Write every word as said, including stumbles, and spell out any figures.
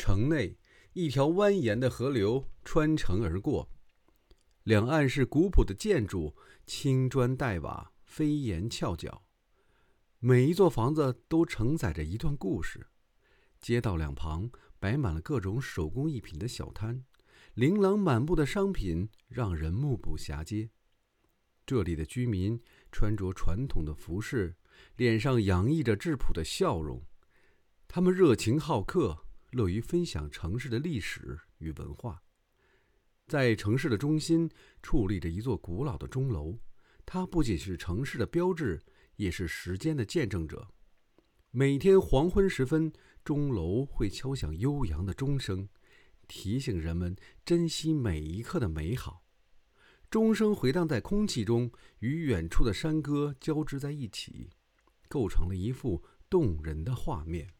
城内，一条蜿蜒的河流穿城而过，两岸是古朴的建筑，青砖黛瓦，飞檐翘角。每一座房子都承载着一段故事。街道两旁摆满了各种手工艺品的小摊，琳琅满目的商品让人目不暇接。这里的居民穿着传统的服饰，脸上洋溢着质朴的笑容。他们热情好客，乐于分享城市的历史与文化。在城市的中心矗立着一座古老的钟楼，它不仅是城市的标志，也是时间的见证者。每天黄昏时分，钟楼会敲响悠扬的钟声，提醒人们珍惜每一刻的美好。钟声回荡在空气中，与远处的山歌交织在一起，构成了一幅动人的画面。